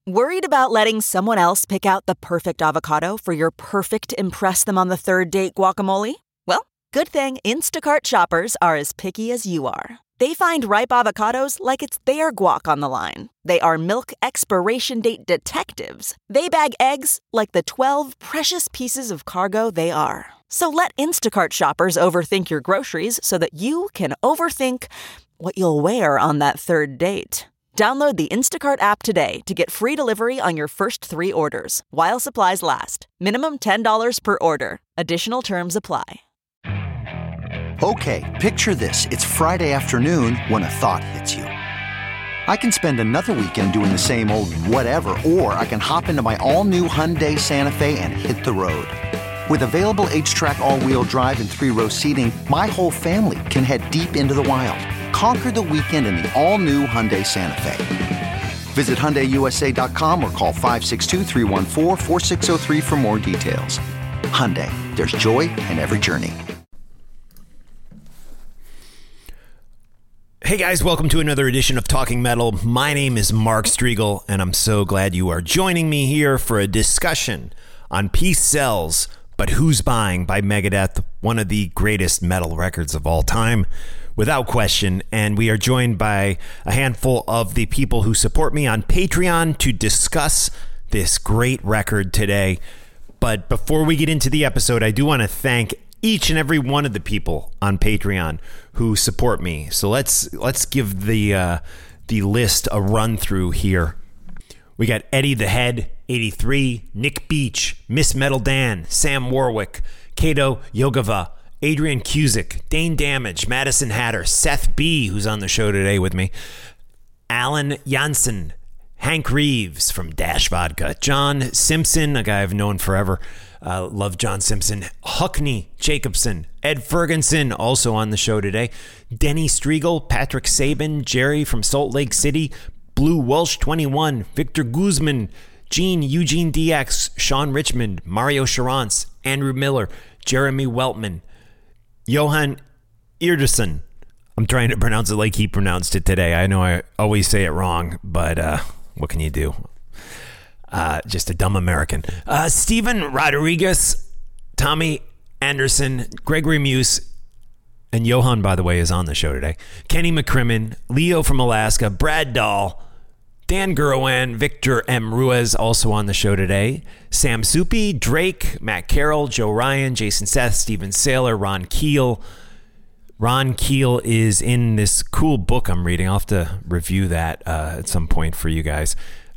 Worried about letting someone else pick out the perfect avocado for your perfect impress them on the third date guacamole? Well, good thing Instacart shoppers are as picky as you are. They find ripe avocados like it's their guac on the line. They are milk expiration date detectives. They bag eggs like the 12 precious pieces of cargo they are. So let Instacart shoppers overthink your groceries so that you can overthink what you'll wear on that third date. Download the Instacart app today to get free delivery on your first 3 orders, while supplies last. Minimum $10 per order. Additional terms apply. Okay, picture this. It's Friday afternoon when a thought hits you. I can spend another weekend doing the same old whatever, or I can hop into my all-new Hyundai Santa Fe and hit the road. With available H-Track all-wheel drive and 3-row seating, my whole family can head deep into the wild. Conquer the weekend in the all-new Hyundai Santa Fe. Visit HyundaiUSA.com or call 562-314-4603 for more details. Hyundai, there's joy in every journey. Hey guys, welcome to another edition of Talking Metal. My name is Mark Striegel, and I'm so glad you are joining me here for a discussion on Peace Sells, But Who's Buying by Megadeth, one of the greatest metal records of all time, without question. And we are joined by a handful of the people who support me on Patreon to discuss this great record today. But before we get into the episode, I do want to thank each and every one of the people on Patreon who support me. So let's give the list a run through here. We got Eddie the Head, 83, Nick Beach, Miss Metal Dan, Sam Warwick, Kato Yogava, Adrian Cusick, Dane Damage, Madison Hatter, Seth B, who's on the show today with me, Alan Janssen, Hank Reeves from Dash Vodka, John Simpson, a guy I've known forever. Love John Simpson. Huckney Jacobson, Ed Ferguson, also on the show today. Denny Striegel, Patrick Sabin, Jerry from Salt Lake City, Blue Welsh 21, Victor Guzman, Gene Eugene DX, Sean Richmond, Mario Charance, Andrew Miller, Jeremy Weltman, Johan Irderson. I'm trying to pronounce it like he pronounced it today. I know I always say it wrong, but what can you do? Just a dumb American. Steven Rodriguez, Tommy Anderson, Gregory Muse, and Johan, by the way, is on the show today. Kenny McCrimmon, Leo from Alaska, Brad Dahl, Dan Gurwan, Victor M. Ruiz, also on the show today. Sam Soupy, Drake, Matt Carroll, Joe Ryan, Jason Seth, Steven Saylor, Ron Keel. Ron Keel is in this cool book I'm reading. I'll have to review that at some point for you guys.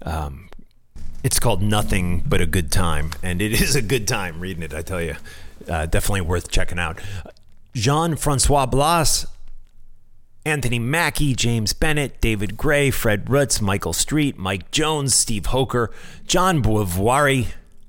It's called Nothing But a Good Time, and it is a good time reading it, I tell you. Definitely worth checking out. Jean-Francois Blas, Anthony Mackie, James Bennett, David Gray, Fred Rutz, Michael Street, Mike Jones, Steve Hoker, John Boivoiri,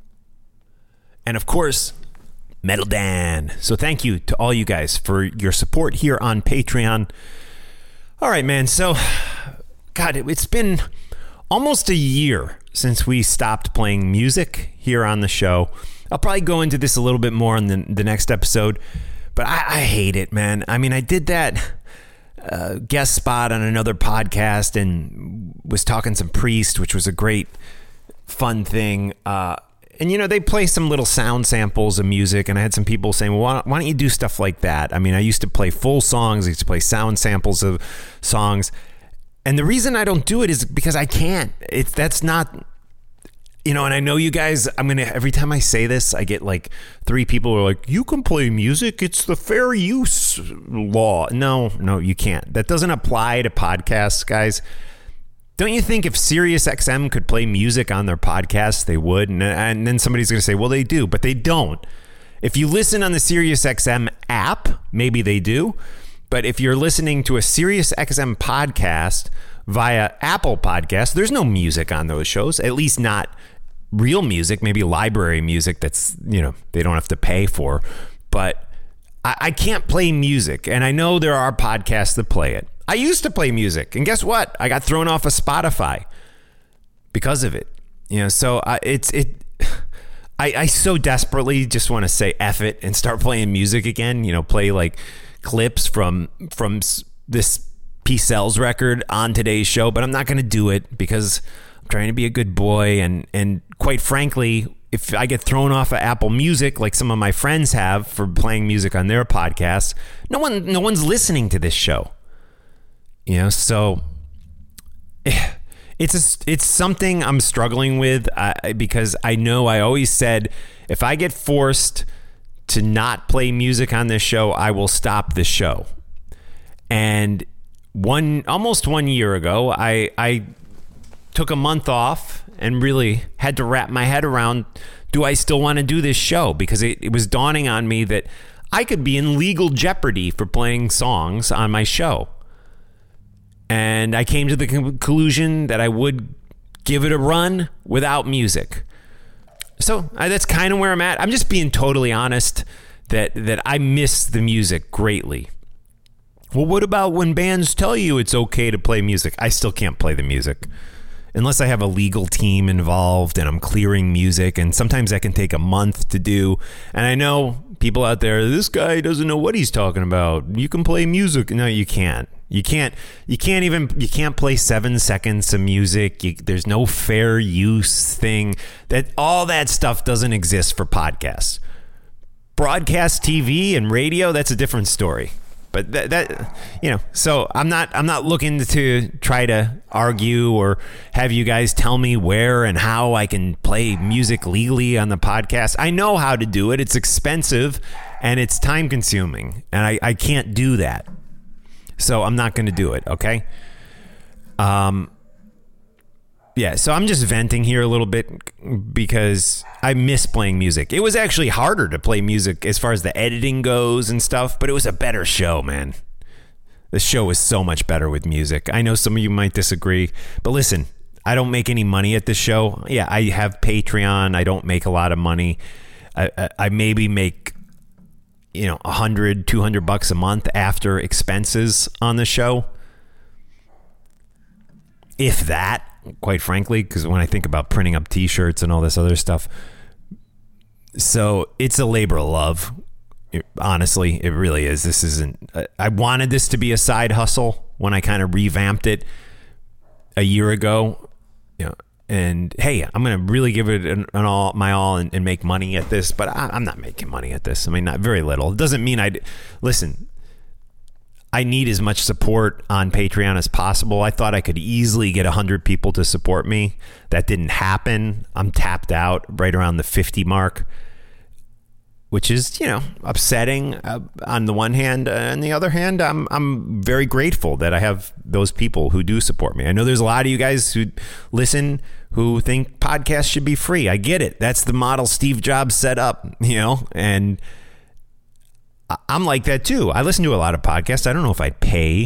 and of course, Metal Dan. So thank you to all you guys for your support here on Patreon. All right, man. So, God, it's been almost a year since we stopped playing music here on the show. I'll probably go into this a little bit more in the next episode, but I hate it, man. I mean, I did that guest spot on another podcast and was talking some Priest, which was a great, fun thing. And, you know, they play some little sound samples of music, and I had some people saying, well, why don't you do stuff like that? I mean, I used to play full songs. I used to play sound samples of songs. And the reason I don't do it is because I can't. That's not, you know, and I know you guys, every time I say this, I get like 3 people who are like, you can play music. It's the fair use law. No, you can't. That doesn't apply to podcasts, guys. Don't you think if SiriusXM could play music on their podcast, they would? And then somebody's going to say, well, they do, but they don't. If you listen on the SiriusXM app, maybe they do. But if you're listening to a SiriusXM podcast via Apple Podcasts, there's no music on those shows, at least not real music, maybe library music that's, you know, they don't have to pay for. But I can't play music. And I know there are podcasts that play it. I used to play music. And guess what? I got thrown off of Spotify because of it. You know, so I so desperately just want to say F it and start playing music again, you know, play like clips from this Peace Sells record on today's show, but I'm not going to do it because I'm trying to be a good boy. And quite frankly, if I get thrown off of Apple Music, like some of my friends have for playing music on their podcasts, no one's listening to this show. So it's something I'm struggling with because I know I always said if I get forced to not play music on this show, I will stop the show. And almost 1 year ago, I took a month off and really had to wrap my head around, do I still want to do this show? Because it was dawning on me that I could be in legal jeopardy for playing songs on my show. And I came to the conclusion that I would give it a run without music. So that's kind of where I'm at. I'm just being totally honest that I miss the music greatly. Well, what about when bands tell you it's okay to play music? I still can't play the music unless I have a legal team involved and I'm clearing music. And sometimes that can take a month to do. And I know people out there, this guy doesn't know what he's talking about. You can play music. No, you can't. You can't play 7 seconds of music. There's no fair use thing. All that stuff doesn't exist for podcasts. Broadcast TV and radio, that's a different story. But so I'm not looking to try to argue or have you guys tell me where and how I can play music legally on the podcast. I know how to do it. It's expensive and it's time consuming, and I can't do that. So I'm not going to do it, okay? So I'm just venting here a little bit because I miss playing music. It was actually harder to play music as far as the editing goes and stuff, but it was a better show, man. The show is so much better with music. I know some of you might disagree, but listen, I don't make any money at this show. Yeah, I have Patreon. I don't make a lot of money. I maybe make $100, $200 a month after expenses on the show. If that, quite frankly, because when I think about printing up t-shirts and all this other stuff. So it's a labor of love. Honestly, it really is. This isn't, I wanted this to be a side hustle when I kind of revamped it a year ago. And hey, I'm going to really give it my all and make money at this, but I'm not making money at this. I mean, not very little. It doesn't mean listen, I need as much support on Patreon as possible. I thought I could easily get 100 people to support me. That didn't happen. I'm tapped out right around the 50 mark, which is, upsetting on the one hand. On the other hand, I'm very grateful that I have those people who do support me. I know there's a lot of you guys who listen who think podcasts should be free. I get it. That's the model Steve Jobs set up, and I'm like that too. I listen to a lot of podcasts. I don't know if I'd pay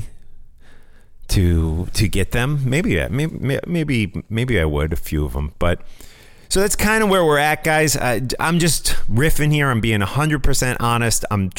to get them. Maybe I would, a few of them. But so that's kind of where we're at, guys. I'm just riffing here. I'm being 100% honest. I'm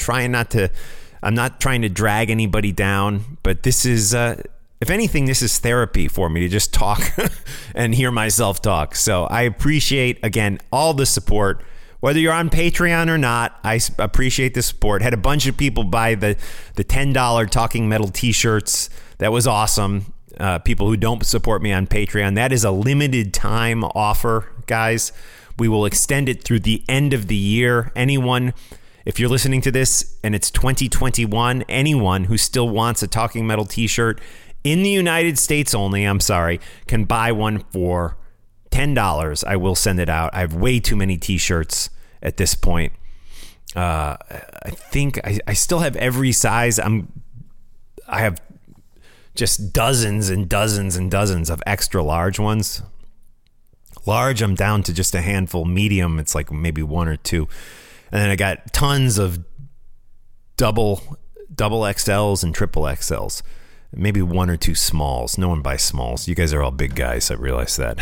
not trying to drag anybody down. But this is, if anything, this is therapy for me to just talk and hear myself talk. So I appreciate, again, all the support. Whether you're on Patreon or not, I appreciate the support. Had a bunch of people buy the $10 Talking Metal t-shirts. That was awesome. People who don't support me on Patreon, that is a limited time offer, guys. We will extend it through the end of the year. Anyone, if you're listening to this and it's 2021, anyone who still wants a Talking Metal t-shirt in the United States only, can buy one for $10. I will send it out. I have way too many t-shirts at this point. I think I still have every size. I have just dozens and dozens and dozens of extra large ones. Large, I'm down to just a handful. Medium, it's like maybe one or two. And then I got tons of double XLs and triple XLs. Maybe one or two smalls. No one buys smalls. You guys are all big guys. I realize that.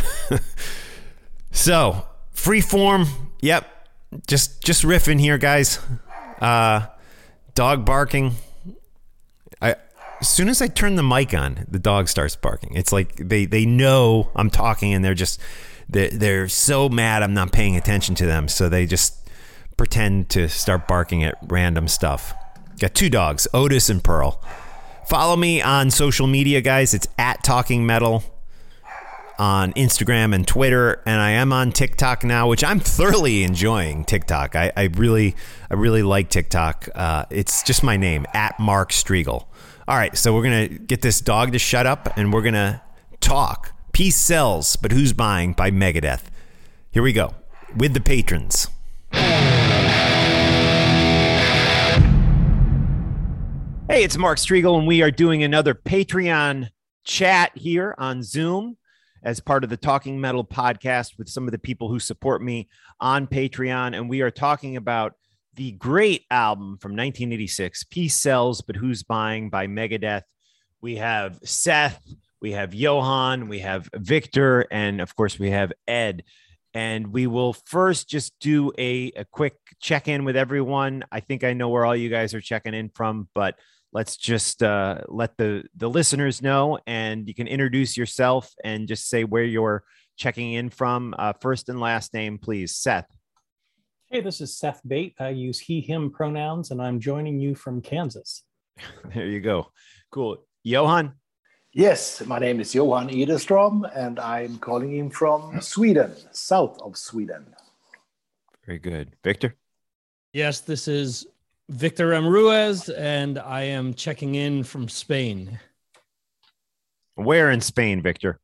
So, Freeform. Yep. Just riffing here, guys. Dog barking. As soon as I turn the mic on, the dog starts barking. It's like they know I'm talking and they're so mad I'm not paying attention to them. So they just pretend to start barking at random stuff. Got two dogs, Otis and Pearl. Follow me on social media, guys. It's at Talking Metal. on Instagram and Twitter, and I am on TikTok now, which I'm thoroughly enjoying TikTok. I really like TikTok. It's just my name, @MarkStrigl. All right, so we're going to get this dog to shut up, and we're going to talk Peace Sells, But Who's Buying by Megadeth. Here we go with the patrons. Hey, it's Mark Strigl, and we are doing another Patreon chat here on Zoom as part of the Talking Metal podcast with some of the people who support me on Patreon. And we are talking about the great album from 1986, Peace Sells, But Who's Buying by Megadeth. We have Seth, we have Johan, we have Victor, and of course we have Ed. And we will first just do a quick check-in with everyone. I think I know where all you guys are checking in from, but let's just let the listeners know, and you can introduce yourself and just say where you're checking in from. First and last name, please. Seth. Hey, this is Seth Bate. I use he, him pronouns, and I'm joining you from Kansas. There you go. Cool. Johan? Yes, my name is Johan Edelstrom, and I'm calling him from Sweden, south of Sweden. Very good. Victor? Yes, this is Victor M. Ruiz, and I am checking in from Spain. Where in Spain, Victor?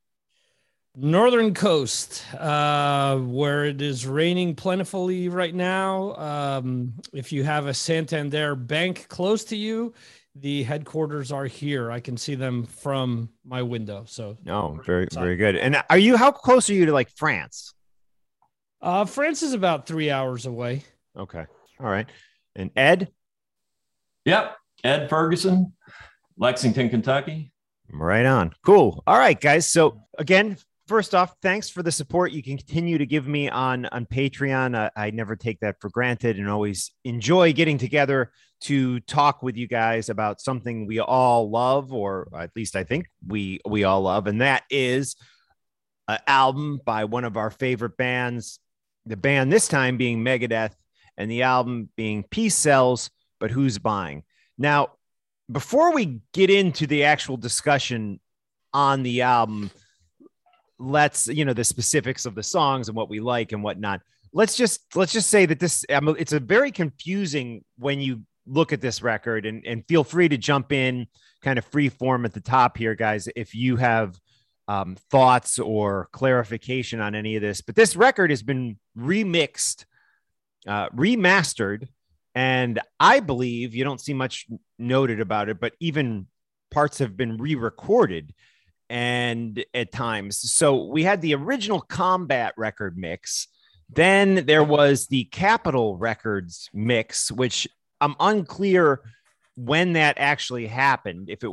Northern coast, where it is raining plentifully right now. If you have a Santander bank close to you, the headquarters are here. I can see them from my window. So, very good. And how close are you to like France? France is about 3 hours away. Okay. All right. And Ed? Yep. Ed Ferguson, Lexington, Kentucky. Right on. Cool. All right, guys. So again, first off, thanks for the support you can continue to give me on Patreon. I never take that for granted and always enjoy getting together to talk with you guys about something we all love, or at least I think we all love. And that is an album by one of our favorite bands, the band this time being Megadeth, and the album being Peace Sells, But Who's Buying? Now, before we get into the actual discussion on the album, let's, the specifics of the songs and what we like and whatnot. Let's just say that it's a very confusing when you look at this record, and feel free to jump in kind of free form at the top here, guys, if you have thoughts or clarification on any of this. But this record has been remixed, remastered, and I believe you don't see much noted about it, but even parts have been re-recorded and at times. So we had the original Combat record mix. Then there was the Capitol Records mix, which I'm unclear when that actually happened. If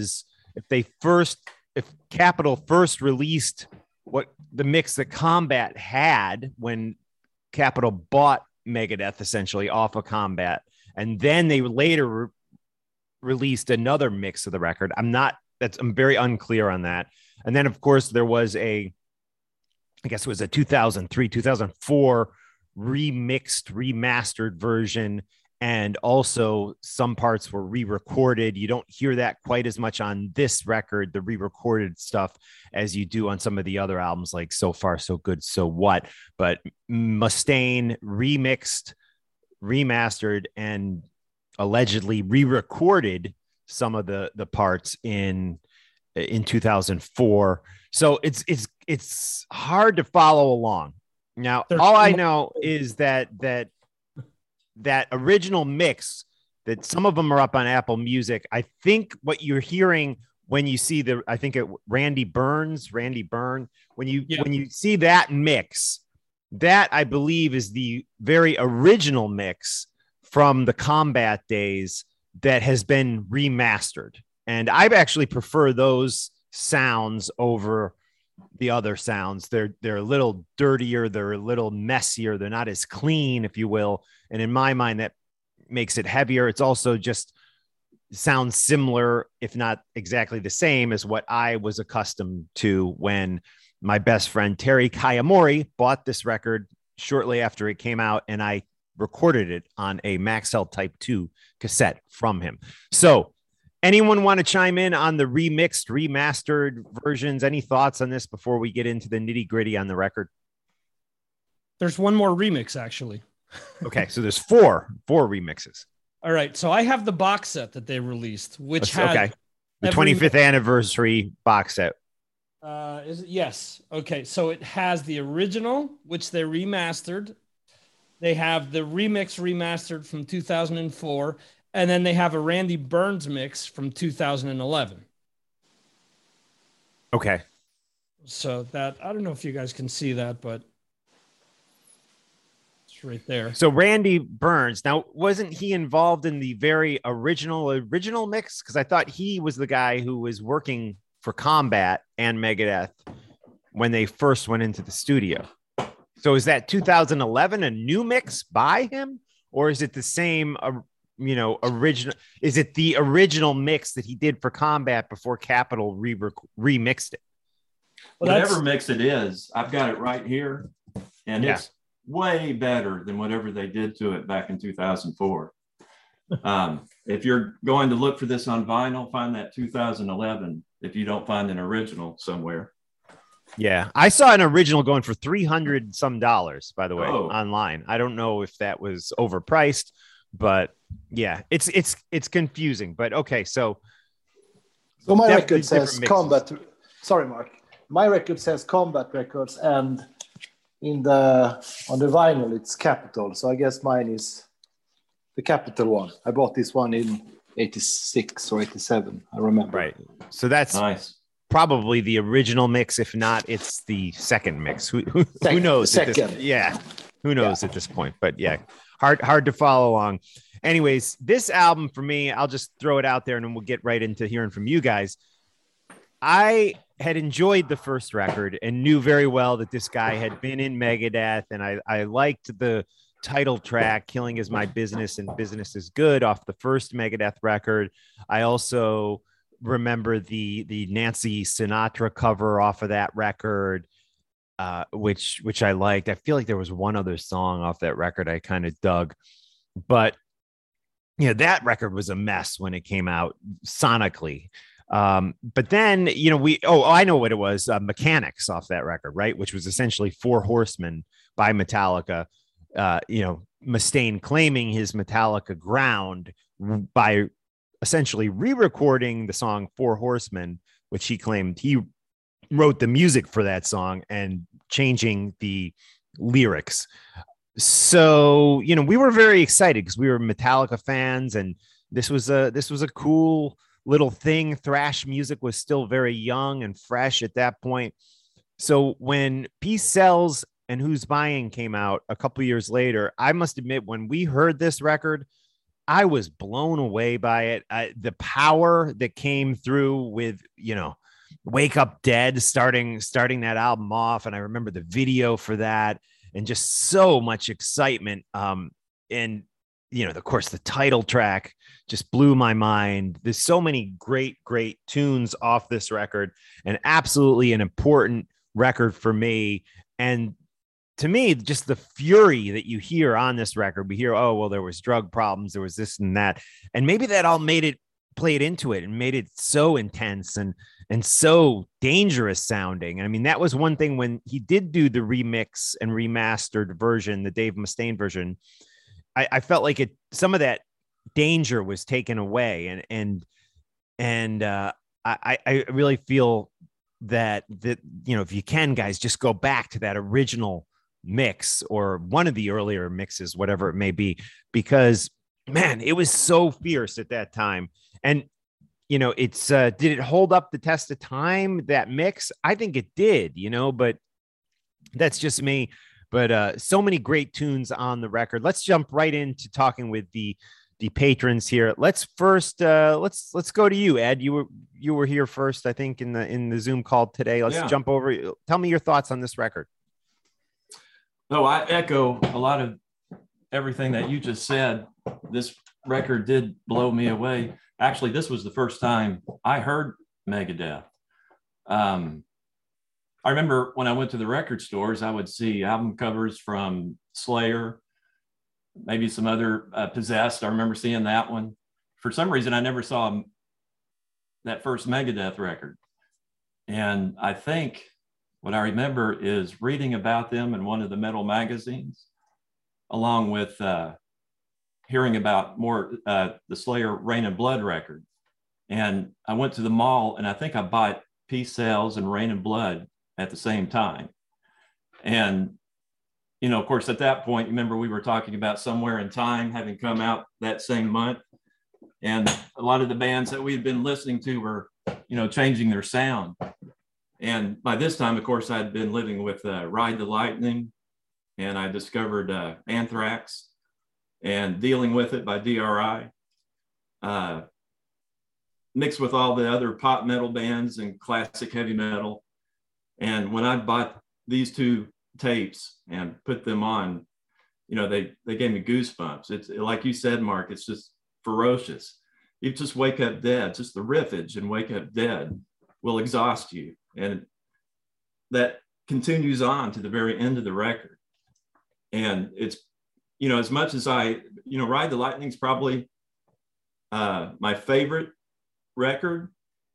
Capitol first released what the mix that Combat had when Capitol bought Megadeth essentially off of Combat, and then they later released another mix of the record. I'm very unclear on that. And then of course there was I guess it was a 2003, 2004 remixed, remastered version. And also some parts were re-recorded. You don't hear that quite as much on this record, the re-recorded stuff, as you do on some of the other albums like So Far, So Good, So What. But Mustaine remixed, remastered, and allegedly re-recorded some of the parts in 2004. So it's hard to follow along. Now, all I know is that original mix, that some of them are up on Apple Music. I think what you're hearing when you see Randy Byrne, when you see that mix, that I believe is the very original mix from the Combat days that has been remastered. And I actually prefer those sounds over the other sounds. They're a little dirtier, they're a little messier, they're not as clean, if you will. And in my mind, that makes it heavier. It's also just sounds similar, if not exactly the same, as what I was accustomed to when my best friend Terry Kayamori bought this record shortly after it came out, and I recorded it on a Maxell Type 2 cassette from him. So Anyone want to chime in on the remixed, remastered versions? Any thoughts on this before we get into the nitty gritty on the record? There's one more remix, actually. Okay, so there's four remixes. All right, so I have the box set that they released, which has the 25th anniversary box set. Yes. Okay, so it has the original, which they remastered. They have the remix remastered from 2004, and then they have a Randy Burns mix from 2011. Okay. So that, I don't know if you guys can see that, but it's right there. So Randy Burns, now wasn't he involved in the very original mix? Because I thought he was the guy who was working for Combat and Megadeth when they first went into the studio. So is that 2011 a new mix by him, or is it the same, original? Is it the original mix that he did for Combat before Capitol remixed it? Well, whatever mix it is, I've got it right here, and it's way better than whatever they did to it back in 2004. If you're going to look for this on vinyl, find that 2011 if you don't find an original somewhere. Yeah, I saw an original going for $300 some, by the way, online. I don't know if that was overpriced, but yeah, it's confusing. But okay, so my record says Combat. Sorry, Mark. My record says Combat Records, and on the vinyl it's Capitol. So I guess mine is the Capitol one. I bought this one in 86 or 87. I remember. Right. So that's nice. Probably the original mix. If not, it's the second mix. Who knows? Second. Who knows at this point? But yeah, hard to follow along. Anyways, this album for me, I'll just throw it out there and then we'll get right into hearing from you guys. I had enjoyed the first record and knew very well that this guy had been in Megadeth, and I liked the title track, Killing Is My Business and Business Is Good, off the first Megadeth record. I also remember the Nancy Sinatra cover off of that record, which I liked. I feel like there was one other song off that record I kind of dug, but that record was a mess when it came out sonically. But then, I know what it was, Mechanics off that record, right? Which was essentially Four Horsemen by Metallica, Mustaine claiming his Metallica ground by essentially re-recording the song Four Horsemen, which he claimed he wrote the music for that song and changing the lyrics. So, we were very excited because we were Metallica fans, and this was a cool little thing. Thrash music was still very young and fresh at that point. So when Peace Sells and Who's Buying came out a couple years later, I must admit, when we heard this record, I was blown away by it. The power that came through with, Wake Up Dead starting that album off. And I remember the video for that and just so much excitement. And, of course, the title track just blew my mind. There's so many great tunes off this record, and absolutely an important record for me. And to me, just the fury that you hear on this record, we hear, there was drug problems, there was this and that. And maybe that all played into it and made it so intense and so dangerous sounding. And I mean, that was one thing when he did do the remix and remastered version, the Dave Mustaine version, I felt like some of that danger was taken away. And I really feel that if you can, guys, just go back to that original mix or one of the earlier mixes, whatever it may be, because man, it was so fierce at that time. And it's did it hold up the test of time, that mix? I think it did, but that's just me. But so many great tunes on the record. Let's jump right into talking with the patrons here. Let's first let's go to you, Ed. You were here first, I think, in the Zoom call today. Let's jump over. Tell me your thoughts on this record. I echo a lot of everything that you just said. This record did blow me away. Actually, this was the first time I heard Megadeth. I remember when I went to the record stores, I would see album covers from Slayer, maybe some other Possessed. I remember seeing that one. For some reason, I never saw that first Megadeth record. And I think what I remember is reading about them in one of the metal magazines, along with hearing about more the Slayer Rain and Blood record. And I went to the mall, and I think I bought Peace Sells and Rain and Blood at the same time. And, you know, of course, at that point, remember we were talking about Somewhere in Time having come out that same month. And a lot of the bands that we had been listening to were, you know, changing their sound. And by this time, of course, I'd been living with Ride the Lightning, and I discovered Anthrax and Dealing with It by DRI, mixed with all the other pop metal bands and classic heavy metal. And when I bought these two tapes and put them on, you know, they gave me goosebumps. It's like you said, Mark, it's just ferocious. You just wake up dead. Just the riffage and Wake Up Dead will exhaust you. And that continues on to the very end of the record. And it's, you know, as much as Ride the Lightning's probably my favorite record,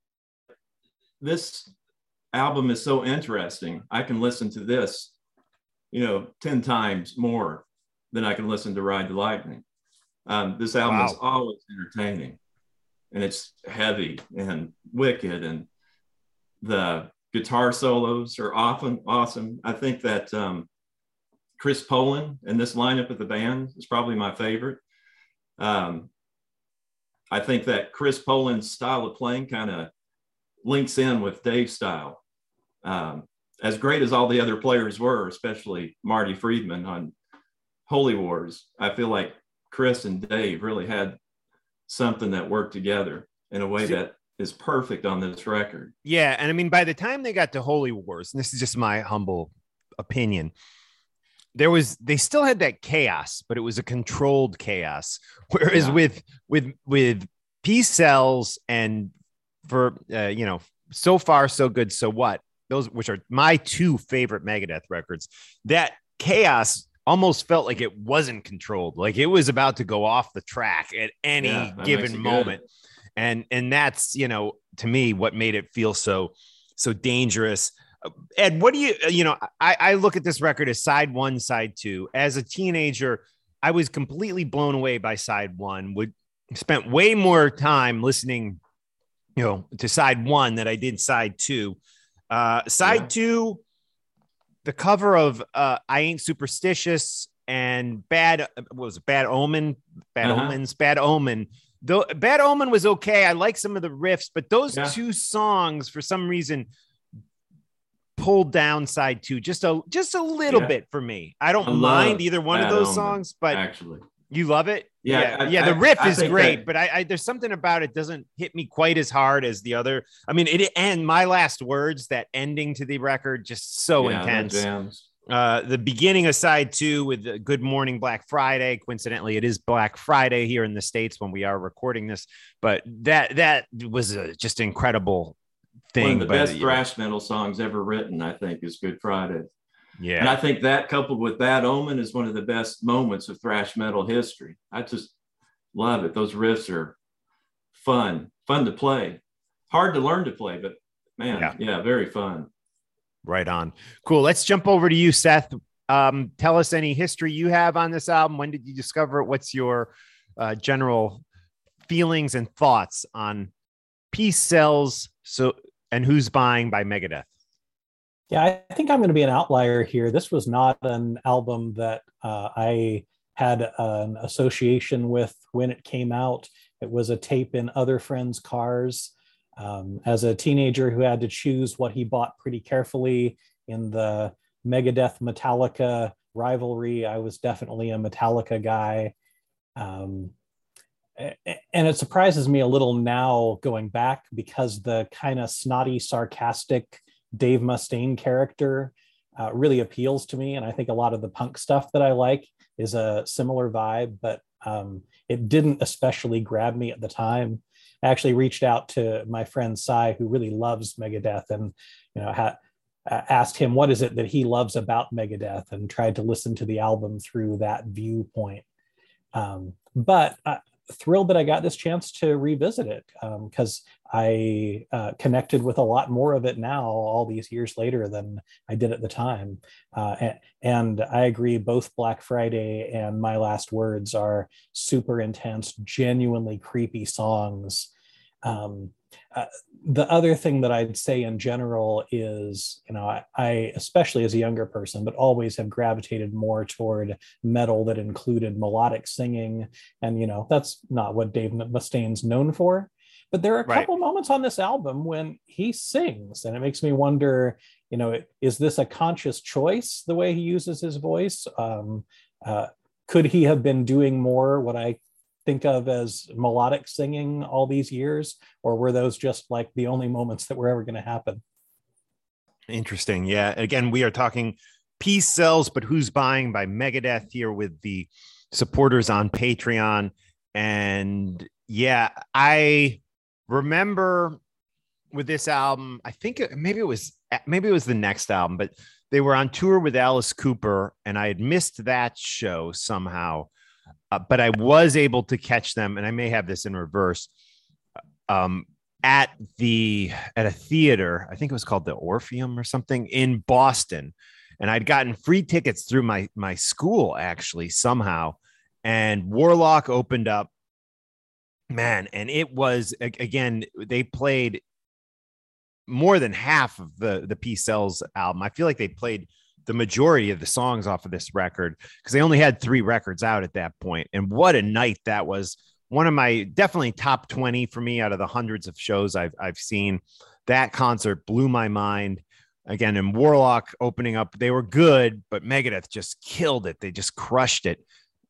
this album is so interesting. I can listen to this, you know, 10 times more than I can listen to Ride the Lightning. This album is always entertaining, and it's heavy and wicked, and the guitar solos are often awesome. I think that Chris Poland and this lineup of the band is probably my favorite. I think that Chris Poland's style of playing kind of links in with Dave's style. As great as all the other players were, especially Marty Friedman on Holy Wars, I feel like Chris and Dave really had something that worked together in a way that is perfect on this record. Yeah. And I mean, by the time they got to Holy Wars, and this is just my humble opinion, they still had that chaos, but it was a controlled chaos. Whereas with Peace Sells and for, So Far, So Good, So What, those, which are my two favorite Megadeth records, that chaos almost felt like it wasn't controlled. Like it was about to go off the track at any given moment. And that's, you know, to me, what made it feel so dangerous. Ed, what do I look at this record as side one, side two. As a teenager, I was completely blown away by side one, spent way more time listening, you know, to side one than I did side two. Side two, the cover of I Ain't Superstitious and Bad Omen. Though Bad Omen was okay. I like some of the riffs, but those two songs, for some reason, pulled down side two just a little bit for me. I don't mind either one of those songs, but actually, you love it. The riff is great, but I there's something about it doesn't hit me quite as hard as the other. I mean, and My Last Words, that ending to the record, just so intense. The beginning of side two with Good Morning Black Friday. Coincidentally, it is Black Friday here in the States when we are recording this, but that was just incredible thing. One of the best thrash metal songs ever written, I think, is Good Friday. Yeah. And I think that coupled with Bad Omen is one of the best moments of thrash metal history. I just love it. Those riffs are fun to play. Hard to learn to play, but man, very fun. Right on. Cool. Let's jump over to you, Seth. Tell us any history you have on this album. When did you discover it? What's your general feelings and thoughts on Peace Sells and Who's Buying by Megadeth? Yeah, I think I'm going to be an outlier here. This was not an album that I had an association with when it came out. It was a tape in other friends' cars. As a teenager who had to choose what he bought pretty carefully in the Megadeth Metallica rivalry, I was definitely a Metallica guy. And it surprises me a little now going back, because the kind of snotty, sarcastic Dave Mustaine character really appeals to me. And I think a lot of the punk stuff that I like is a similar vibe, but it didn't especially grab me at the time. I actually reached out to my friend Cy, who really loves Megadeth, and asked him what is it that he loves about Megadeth, and tried to listen to the album through that viewpoint. But thrilled that I got this chance to revisit it because I connected with a lot more of it now, all these years later, than I did at the time. And I agree, both Black Friday and My Last Words are super intense, genuinely creepy songs. The other thing that I'd say in general is, I, especially as a younger person, but always have gravitated more toward metal that included melodic singing. And, that's not what Dave Mustaine's known for. But there are a couple moments on this album when he sings, and it makes me wonder, is this a conscious choice, the way he uses his voice? Could he have been doing more what I think of as melodic singing all these years, or were those just like the only moments that were ever going to happen? Interesting. Yeah. Again, we are talking Peace Sells, but Who's Buying by Megadeth here with the supporters on Patreon. And yeah, I remember with this album, I think maybe it was the next album, but they were on tour with Alice Cooper, and I had missed that show somehow. But I was able to catch them, and I may have this in reverse, at a theater. I think it was called the Orpheum or something in Boston. And I'd gotten free tickets through my school, actually, somehow. And Warlock opened up, man. And it was, again, they played more than half of the Peace Sells album. I feel like they played the majority of the songs off of this record because they only had 3 records out at that point. And what a night that was. One of my definitely top 20 for me out of the hundreds of shows I've seen. That concert blew my mind. Again, and Warlock opening up, they were good, but Megadeth just killed it. They just crushed it.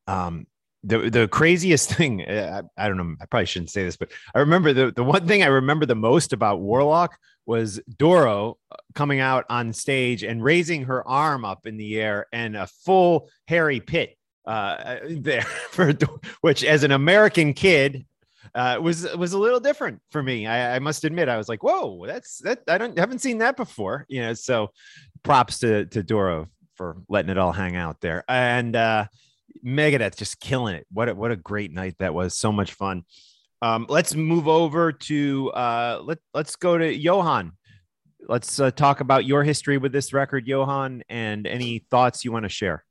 The craziest thing, I don't know, I probably shouldn't say this, but I remember the one thing I remember the most about Warlock was Doro coming out on stage and raising her arm up in the air and a full Harry Pitt there, which as an American kid was a little different for me. I must admit, I was like, whoa, that haven't seen that before, so props to Doro for letting it all hang out there. And Megadeth just killing it. What a great night that was. So much fun. Let's move over to let's go to Johan. Let's talk about your history with this record, Johan, and any thoughts you want to share.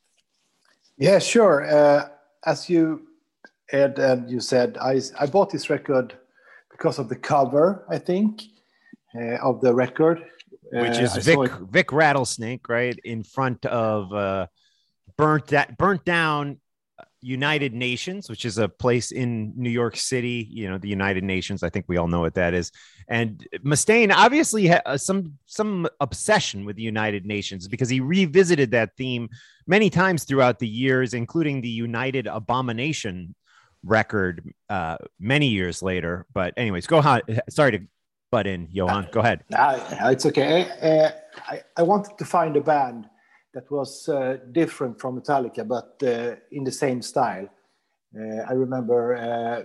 Yeah, sure. As you, Ed, and you said, I bought this record because of the cover, I think, of the record. Which is Vic Rattlesnake, right? In front of burnt down United Nations, which is a place in New York City, the United Nations. I think we all know what that is. And Mustaine obviously had some obsession with the United Nations because he revisited that theme many times throughout the years, including the United Abomination record many years later. But anyways, go ahead. Sorry to butt in, Johan. Go ahead. It's okay. I wanted to find a band that was different from Metallica, but in the same style. I remember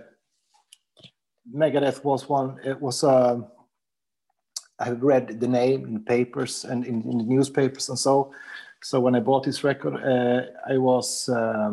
Megadeth was one. It was I read the name in the papers and in the newspapers and so. So when I bought this record, I was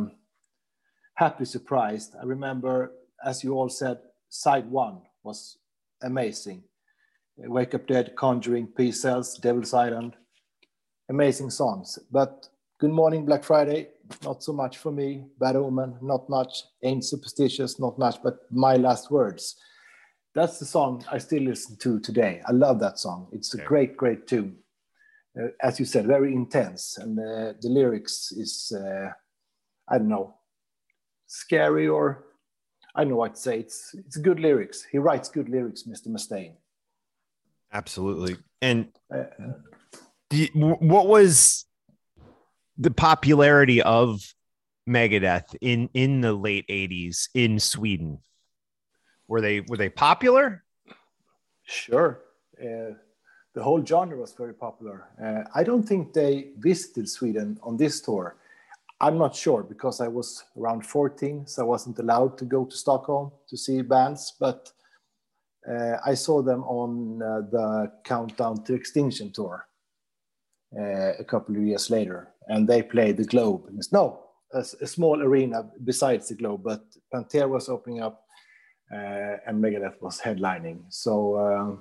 happily surprised. I remember, as you all said, side 1 was amazing. Wake Up Dead, Conjuring, Peace Sells, Devil's Island. Amazing songs, but Good Morning Black Friday, not so much for me. Bad Omen, not much. Ain't Superstitious, not much, but My Last Words. That's the song I still listen to today. I love that song. It's a great, great tune. As you said, very intense. And the lyrics is, I don't know, scary, or I don't know what to say. It's good lyrics. He writes good lyrics, Mr. Mustaine. Absolutely. And what was the popularity of Megadeth in the late 80s in Sweden? Were they popular? Sure. The whole genre was very popular. I don't think they visited Sweden on this tour. I'm not sure because I was around 14, so I wasn't allowed to go to Stockholm to see bands, but I saw them on the Countdown to Extinction tour. A couple of years later, and they played the Globe. No, a small arena besides the Globe, but Pantera was opening up and Megadeth was headlining. So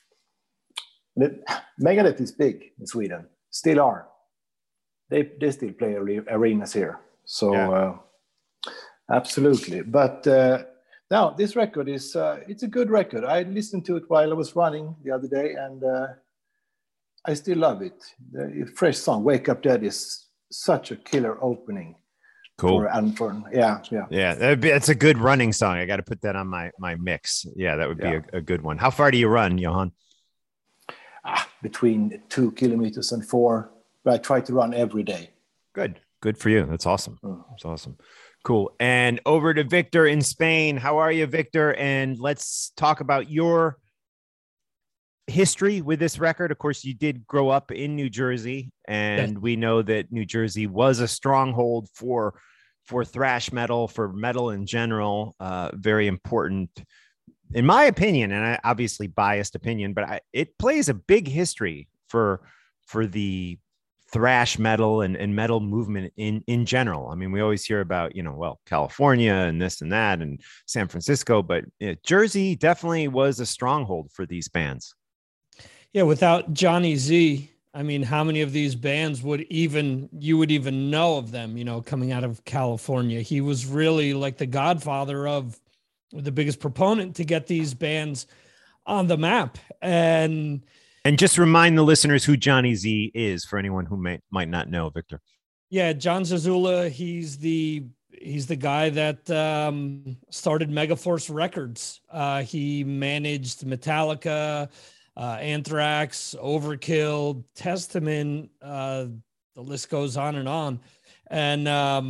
Megadeth is big in Sweden, still are. They still play arenas here. So absolutely. But now this record is it's a good record. I listened to it while I was running the other day, and I still love it. The fresh song, Wake Up Dead, is such a killer opening. Cool. Yeah. That's a good running song. I got to put that on my mix. Yeah, that would be a good one. How far do you run, Johan? Between 2 kilometers and 4. But I try to run every day. Good for you. That's awesome. That's awesome. Cool. And over to Victor in Spain. How are you, Victor? And let's talk about your history with this record. Of course, you did grow up in New Jersey, and we know that New Jersey was a stronghold for thrash metal, for metal in general. Very important, in my opinion, and I obviously biased opinion, but it plays a big history for the thrash metal and metal movement in general. I mean, we always hear about, California and this and that and San Francisco, but Jersey definitely was a stronghold for these bands. Yeah, without Johnny Z, I mean, how many of these bands you would even know of them, coming out of California? He was really like the godfather of the biggest proponent to get these bands on the map. And just remind the listeners who Johnny Z is for anyone who might not know, Victor. Yeah, John Zazula, he's the guy that started Megaforce Records. He managed Metallica, Anthrax, Overkill, Testament, the list goes on and on. And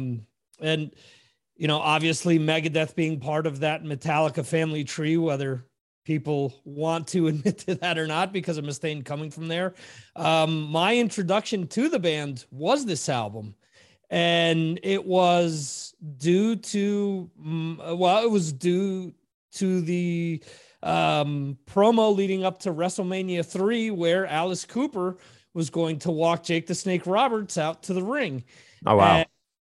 obviously Megadeth being part of that Metallica family tree, whether people want to admit to that or not, because of Mustaine coming from there. My introduction to the band was this album, and it was due to the promo leading up to WrestleMania 3, where Alice Cooper was going to walk Jake the Snake Roberts out to the ring. Oh, wow.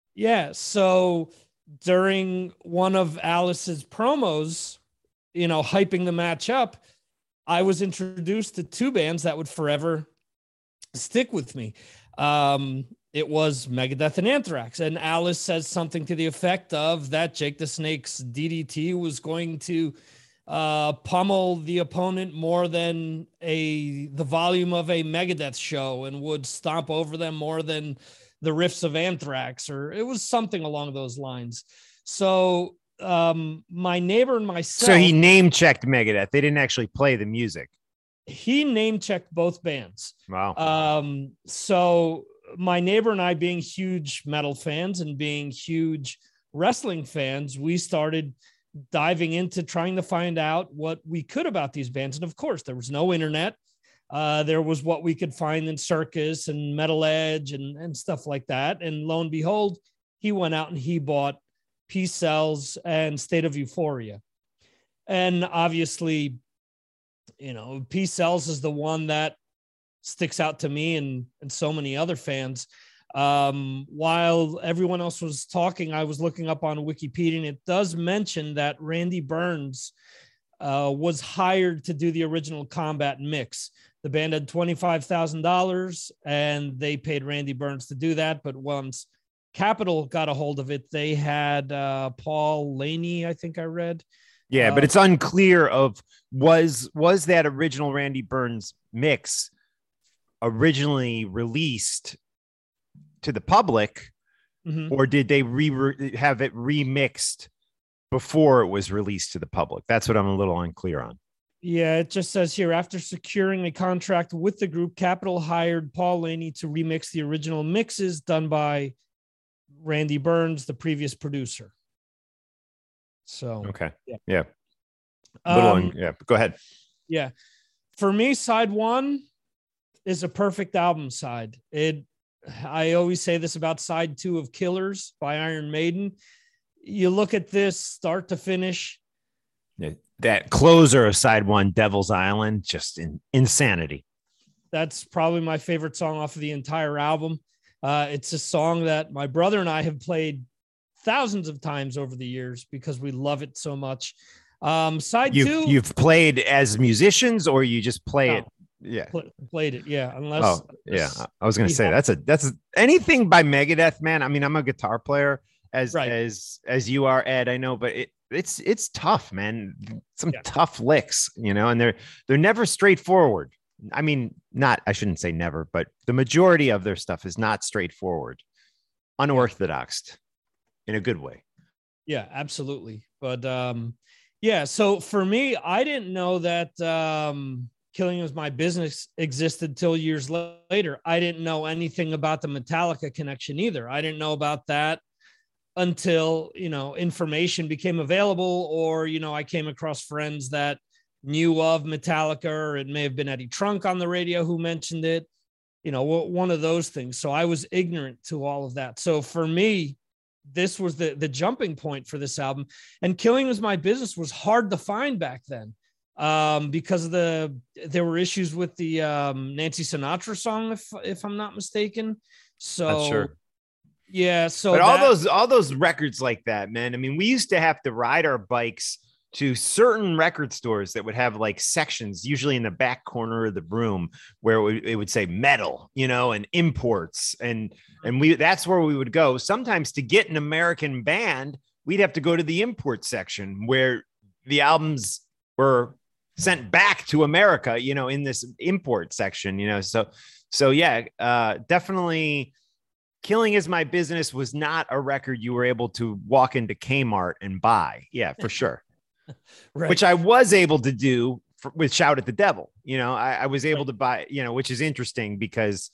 So during one of Alice's promos, hyping the match up, I was introduced to two bands that would forever stick with me. It was Megadeth and Anthrax. And Alice says something to the effect of that Jake the Snake's DDT was going to pummel the opponent more than the volume of a Megadeth show, and would stomp over them more than the riffs of Anthrax, or it was something along those lines. So my neighbor and myself. So he name checked Megadeth. They didn't actually play the music. He name checked both bands. Wow. So my neighbor and I, being huge metal fans and being huge wrestling fans, we started diving into trying to find out what we could about these bands. And of course, there was no internet. There was what we could find in Circus and Metal Edge and stuff like that. And lo and behold, he went out and he bought Peace Cells and State of Euphoria. And obviously, Peace Cells is the one that sticks out to me and so many other fans. While everyone else was talking, I was looking up on Wikipedia, and it does mention that Randy Burns was hired to do the original Combat mix. The band had $25,000 and they paid Randy Burns to do that. But once Capitol got a hold of it, they had Paul Laney, I think I read. Yeah, but it's unclear of was that original Randy Burns mix originally released to the public, or did they have it remixed before it was released to the public? That's what I'm a little unclear on. Yeah, it just says here, after securing a contract with the group, Capitol hired Paul Laney to remix the original mixes done by Randy Burns, the previous producer. So, okay. Yeah. Go ahead. Yeah. For me, side one is a perfect album side. I always say this about side two of Killers by Iron Maiden. You look at this start to finish. That closer of side one, Devil's Island, just insanity. That's probably my favorite song off of the entire album. It's a song that my brother and I have played thousands of times over the years because we love it so much. You've played as musicians, or you just play it? Yeah, played it. Yeah, unless. I was gonna say that's anything by Megadeth, man. I mean, I'm a guitar player as you are, Ed. I know, but it's tough, man. Some tough licks, and they're never straightforward. I mean, I shouldn't say never, but the majority of their stuff is not straightforward, unorthodox in a good way. Yeah, absolutely. But so for me, I didn't know that Killing Is My Business existed till years later. I didn't know anything about the Metallica connection either. I didn't know about that until, information became available, or, I came across friends that knew of Metallica, or it may have been Eddie Trunk on the radio who mentioned it, one of those things. So I was ignorant to all of that. So for me, this was the jumping point for this album. And Killing Is My Business was hard to find back then because there were issues with the Nancy Sinatra song, if I'm not mistaken. So not sure. Yeah. So but all those records like that, man. I mean, we used to have to ride our bikes to certain record stores that would have like sections, usually in the back corner of the room, where it would say metal, and imports. And that's where we would go. Sometimes to get an American band, we'd have to go to the import section where the albums were sent back to America, in this import section, so yeah, definitely Killing Is My Business was not a record you were able to walk into Kmart and buy. Yeah, for sure. Right. Which I was able to do with Shout at the Devil. I was able to buy, which is interesting because,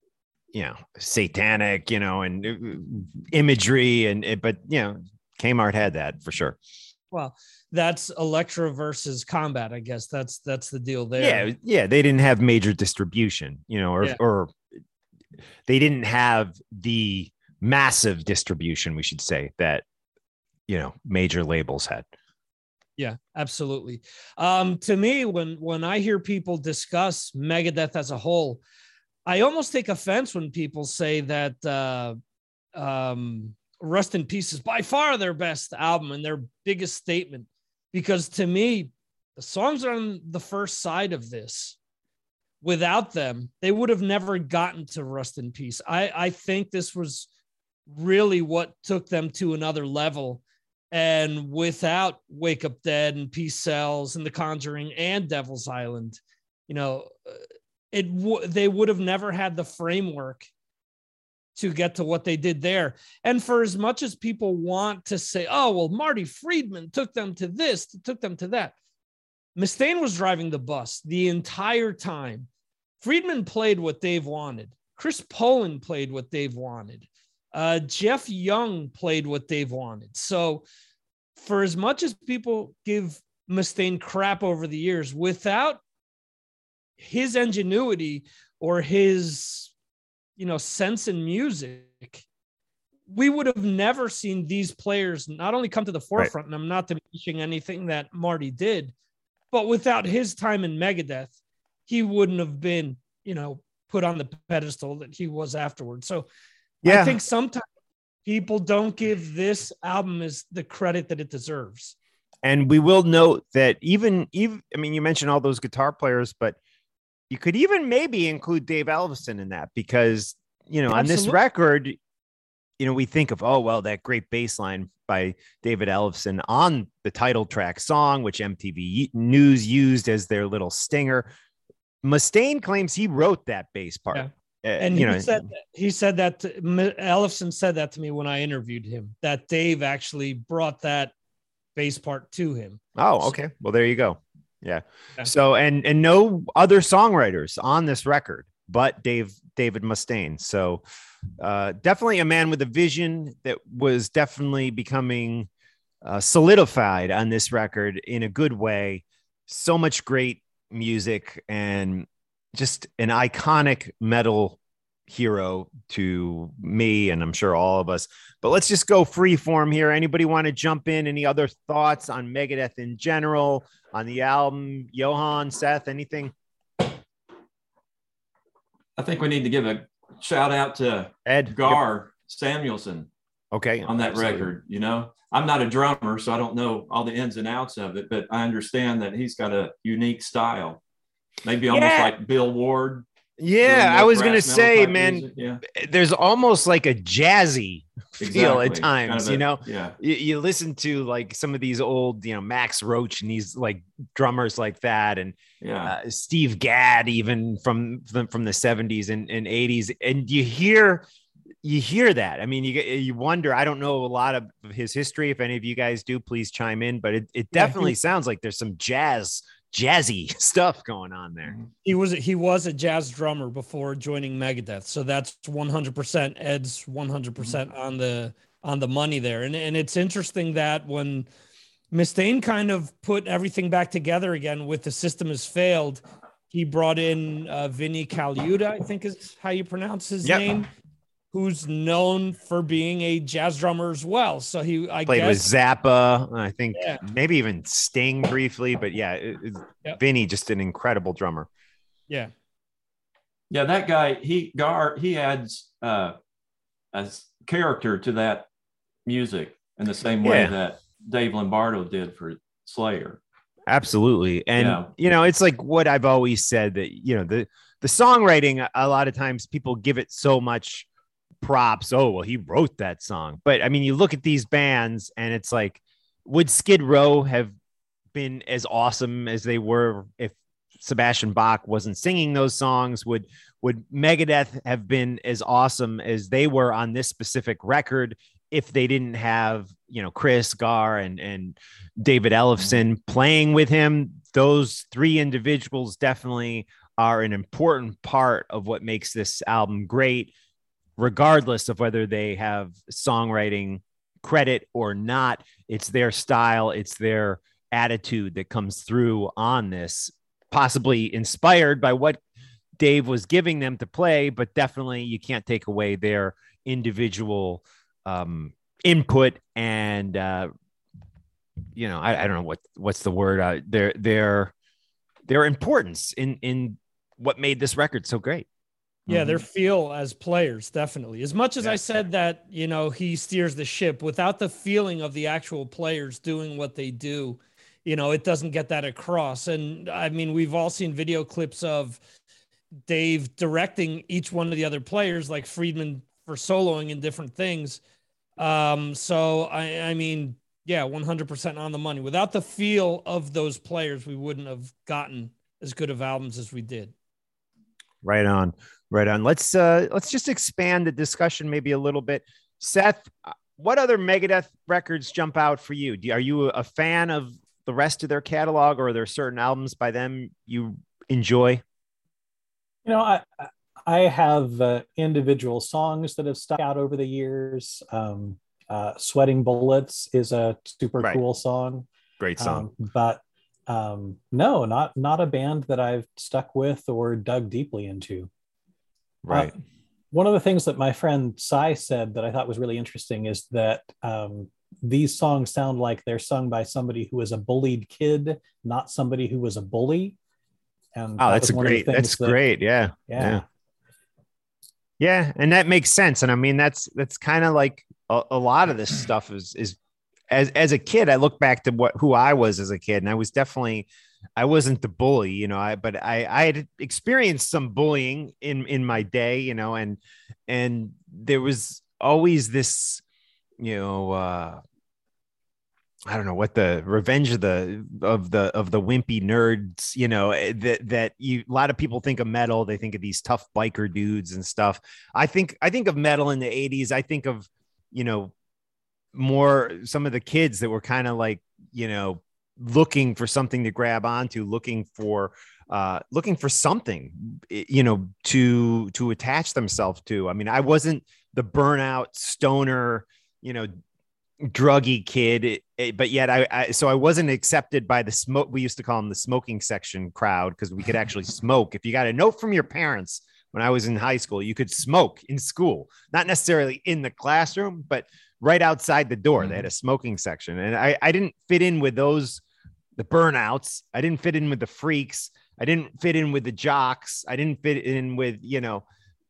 satanic, and imagery but Kmart had that for sure. Well, that's Elektra versus Combat. I guess that's the deal there. Yeah. They didn't have major distribution, or they didn't have the massive distribution, we should say, that, major labels had. Yeah, absolutely. To me, when I hear people discuss Megadeth as a whole, I almost take offense when people say that Rust in Peace is by far their best album and their biggest statement, because to me, the songs are on the first side of this. Without them, they would have never gotten to Rust in Peace. I think this was really what took them to another level. And without Wake Up Dead and Peace Sells and The Conjuring and Devil's Island, they would have never had the framework to get to what they did there. And for as much as people want to say, oh, well, Marty Friedman took them to this, took them to that, Mustaine was driving the bus the entire time. Friedman played what Dave wanted. Chris Poland played what Dave wanted. Jeff Young played what Dave wanted. So for as much as people give Mustaine crap over the years, without his ingenuity or his, sense in music, we would have never seen these players not only come to the forefront, right. And I'm not diminishing anything that Marty did, but without his time in Megadeth, he wouldn't have been, put on the pedestal that he was afterwards. So yeah. I think sometimes people don't give this album as the credit that it deserves. And we will note that even, you mentioned all those guitar players, but you could even maybe include Dave Ellefson in that, because, on this record, we think of, that great bass line by David Ellefson on the title track song, which MTV News used as their little stinger. Mustaine claims he wrote that bass part. Yeah. And he said that Ellefson said that to me when I interviewed him, that Dave actually brought that bass part to him. Oh, okay. Well, there you go. Yeah. So, and no other songwriters on this record, but David Mustaine. So definitely a man with a vision that was definitely becoming solidified on this record in a good way. So much great music and just an iconic metal hero to me, and I'm sure all of us. But let's just go free form here. Anybody want to jump in? Any other thoughts on Megadeth in general, on the album? Johan, Seth, anything? I think we need to give a shout out to Ed Gar Samuelson. Okay. On that record, you know, I'm not a drummer, so I don't know all the ins and outs of it, but I understand that he's got a unique style, maybe almost like Bill Ward. Yeah, I was gonna say, man, there's almost like a jazzy feel at times. Kind of you know, you listen to like some of these old, you know, Max Roach and these like drummers like that, and Steve Gadd, even from the 70s and 80s, and you hear that. I mean, you wonder. I don't know a lot of his history. If any of you guys do, please chime in. But it definitely sounds like there's some jazzy stuff going on there. He was a jazz drummer before joining Megadeth, so that's 100% Ed's 100% on the money there. And it's interesting that when Mustaine kind of put everything back together again with The System Has Failed, he brought in Vinnie Colaiuta, I think is how you pronounce his name, who's known for being a jazz drummer as well. So he played with Zappa, I think maybe even Sting briefly, but Vinny, just an incredible drummer. Yeah. Yeah. That guy, he adds a character to that music in the same way that Dave Lombardo did for Slayer. Absolutely. And, you know, it's like what I've always said that, you know, the songwriting, a lot of times people give it so much props. Oh, well, he wrote that song. But I mean, you look at these bands and it's like, would Skid Row have been as awesome as they were if Sebastian Bach wasn't singing those songs? Would Megadeth have been as awesome as they were on this specific record if they didn't have, you know, Chris, Gar, and David Ellefson playing with him? Those three individuals definitely are an important part of what makes this album great, regardless of whether they have songwriting credit or not. It's their style, it's their attitude that comes through on this, possibly inspired by what Dave was giving them to play, but definitely you can't take away their individual input and you know, I don't know what's the word, their importance in what made this record so great. Yeah, their feel as players, definitely. As much as I said that, you know, he steers the ship, without the feeling of the actual players doing what they do, you know, it doesn't get that across. And I mean, we've all seen video clips of Dave directing each one of the other players, like Friedman for soloing in different things. So I mean, yeah, 100% on the money. Without the feel of those players, we wouldn't have gotten as good of albums as we did. Right on. Let's just expand the discussion maybe a little bit. Seth, what other Megadeth records jump out for you? Are you a fan of the rest of their catalog, or are there certain albums by them you enjoy? You know, I have individual songs that have stuck out over the years. Sweating Bullets is a super cool song. Great song. But no, not a band that I've stuck with or dug deeply into. Right. One of the things that my friend Cy said that I thought was really interesting is that these songs sound like they're sung by somebody who was a bullied kid, not somebody who was a bully. And that's great. Yeah. And that makes sense. And I mean, that's kind of like a lot of this stuff is as a kid, I look back to who I was as a kid, and I wasn't the bully, you know, but I had experienced some bullying in my day, you know, and there was always this, you know, I don't know what the revenge of the wimpy nerds, you know, that a lot of people think of metal. They think of these tough biker dudes and stuff. I think of metal in the 80s. I think of, you know, more some of the kids that were kind of like, you know, looking for something to grab onto, looking for something, you know, to attach themselves to. I mean, I wasn't the burnout stoner, you know, druggy kid, but yet I wasn't accepted by the smoke. We used to call them the smoking section crowd, because we could actually smoke. If you got a note from your parents when I was in high school, you could smoke in school, not necessarily in the classroom, but right outside the door. They had a smoking section, and I didn't fit in with the burnouts. I didn't fit in with the freaks. I didn't fit in with the jocks. I didn't fit in with, you know,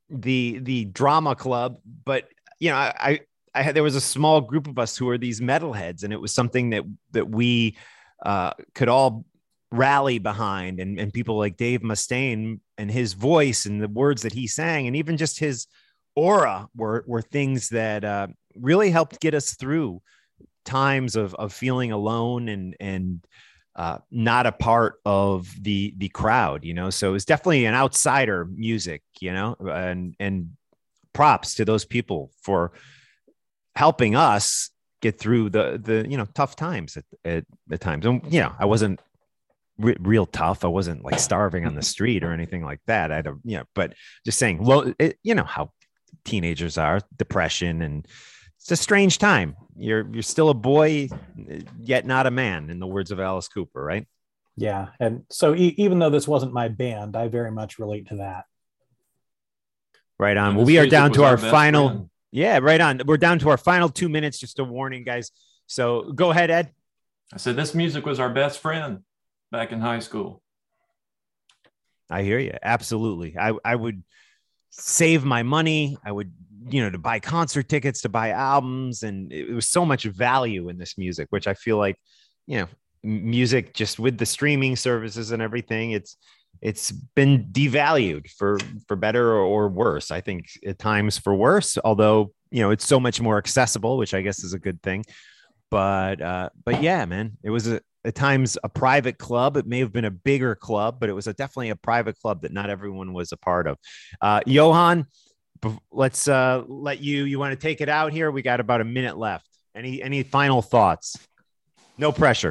the drama club, but I had, there was a small group of us who were these metalheads, and it was something that we could all rally behind, and people like Dave Mustaine and his voice and the words that he sang, and even just his aura were things that really helped get us through times of feeling alone and not a part of the crowd, so it's definitely an outsider music, and props to those people for helping us get through the tough times at times. And I wasn't real tough. I wasn't like starving on the street or anything like that. But just saying, how teenagers are, depression, and it's a strange time. You're still a boy, yet not a man, in the words of Alice Cooper, right? Yeah. And so even though this wasn't my band, I very much relate to that. Right on. Well, we are down to our final friend. Yeah, right on. We're down to our final 2 minutes. Just a warning, guys. So go ahead, Ed. I said this music was our best friend back in high school. I hear you. Absolutely. I would save my money. I would, to buy concert tickets, to buy albums. And it was so much value in this music, which I feel like, music just with the streaming services and everything, it's been devalued for better or worse. I think at times for worse, although, it's so much more accessible, which I guess is a good thing. But yeah, man, it was at times a private club. It may have been a bigger club, but it was definitely a private club that not everyone was a part of. Johan, let's let you want to take it out here. We got about a minute left. Any final thoughts? No pressure.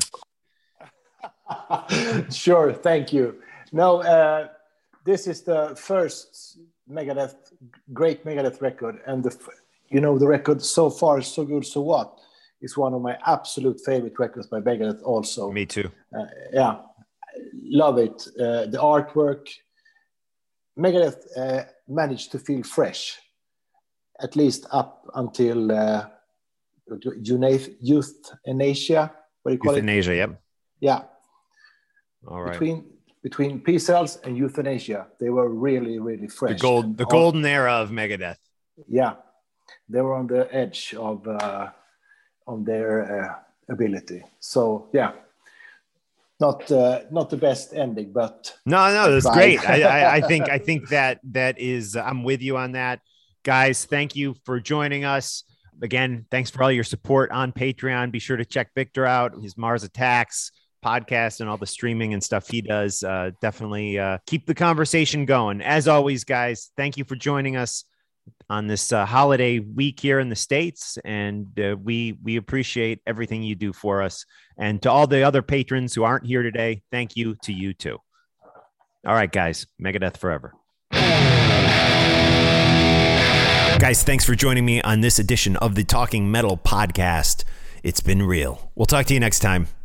Sure. Thank you. No, this is the first great Megadeth record. And the record So Far, So Good, So What is one of my absolute favorite records by Megadeth also. Me too. Yeah, love it. The artwork. Megadeth managed to feel fresh, at least up until Euthanasia. What do you call it? Euthanasia, yep. Yeah. All right. Between P-Cells and Euthanasia, they were really, really fresh. The golden era of Megadeth. Yeah, they were on the edge of on their ability. So yeah, not the best ending, but no, that's great. I think that is. I'm with you on that, guys. Thank you for joining us again. Thanks for all your support on Patreon. Be sure to check Victor out, his Mars Attacks podcast and all the streaming and stuff he does. Definitely keep the conversation going. As always, guys, thank you for joining us on this holiday week here in the States. And we appreciate everything you do for us. And to all the other patrons who aren't here today, thank you to you too. All right, guys, Megadeth forever. Guys, thanks for joining me on this edition of the Talking Metal podcast. It's been real. We'll talk to you next time.